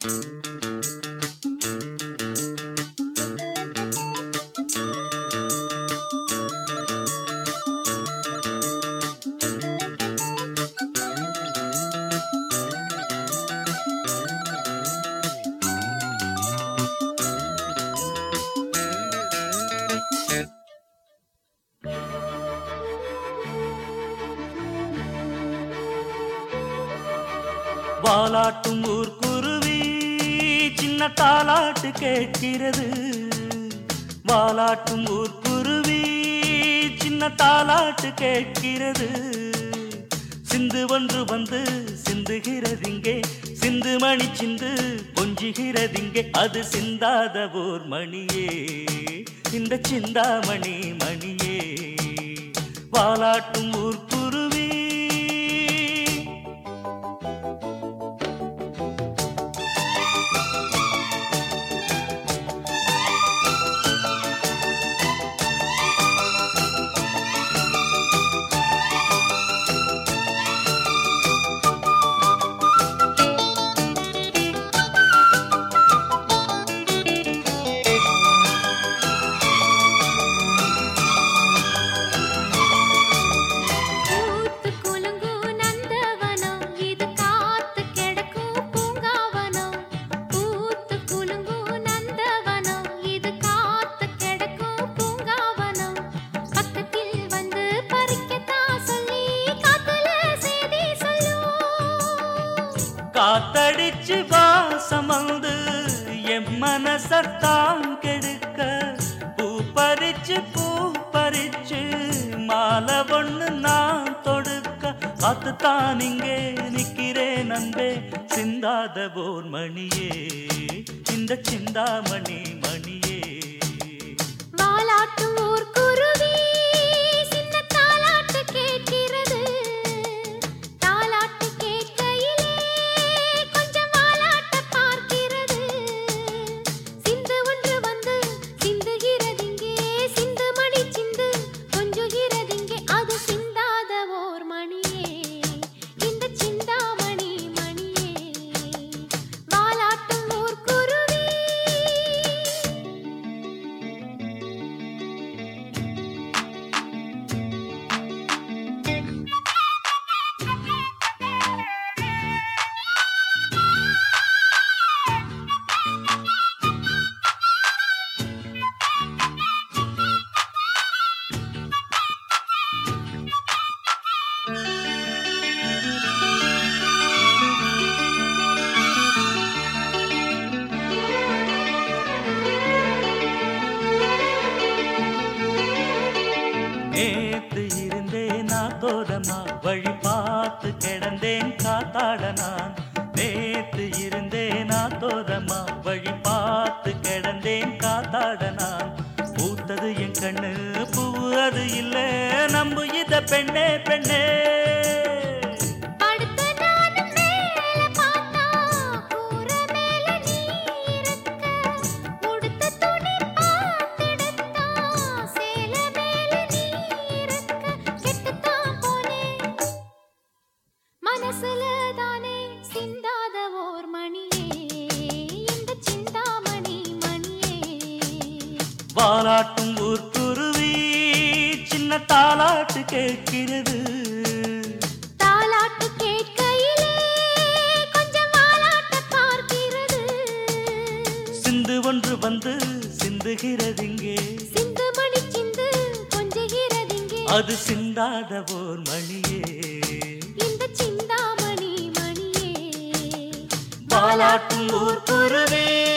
வாலாட்டும் ஊர்க்குருவி சின்ன தாலாட்டு கேட்கிறது. வாலாட்டும் ஊர்க்குருவி சின்ன தாலாட்டு கேட்கிறது. சிந்து ஒன்று வந்து சிந்துகிறதிங்கே, சிந்து மணி சிந்து கொஞ்சுகிறதிங்கே. அது சிந்தாத ஓர் மணியே, இந்த சிந்தாமணி மணியே. வாலாட்டும் ஊர்க்குருவி காத்தடிச்சு வாசம் வந்து என் மனசத்தான் கெடுக்க. பூ பறிச்சு மாலை ஒண்ணு நான் தொடுக்க. காத்துத்தான் இங்கே நிக்கிறேன் அன்பே, சிந்தாத ஓர் மணியே, இந்த சிந்தாமணி மணியே. வாலாட்டும் ஊர் குருவி சின்ன தாலாட்டு கேட்கிறது. தாலாட்டு கேட்கையிலே கொஞ்சம் வாலாட்ட பார்க்கிறது. சிந்து ஒன்று வந்து சிந்துகிறதிங்கே, சிந்து மணி சிந்து கொஞ்சுகிறதிங்கே. அது சிந்தாத ஓர் மணியே, இந்த சிந்தாமணி மணியே. வாலாட்டும் ஊர் குருவி நேத்து இருந்தேன் நாத்தோரமா, வழி பார்த்து கிடந்தேன் காத்தாட நான். நேத்து இருந்தேன் நாத்தோரமா, வழி பார்த்து கிடந்தேன் காத்தாட நான். பூத்தது என் கண்ணு பூ அது இல்ல, நம்பு இத பெண்ணே பெண்ணே. படுத்து நானும் மேல பார்த்தா கூர மேல நீ இருக்க. உடுத்த துணி பார்த்தெடுத்தா சேல மேல நீ இருக்க. கெட்டுத்தான் போனேன் மனசுல தானே, சிந்தாத ஓர் மணியே, இந்த சிந்தாமணி மணியே. வாலாட்டும் ஊர்க்குருவி சின்ன தாலாட்டு கேட்கிறது. தாலாட்டு கேட்கையிலே கொஞ்சம் வாலாட்ட பார்க்கிறது. சிந்து ஒன்று வந்து சிந்துகிறதிங்கே, சிந்து மணி சிந்து கொஞ்சுகிறதிங்கே. அது சிந்தாத ஓர் மணியே, இந்த சிந்தாமணி மணியே. வாலாட்டும் ஊர்க்குருவி.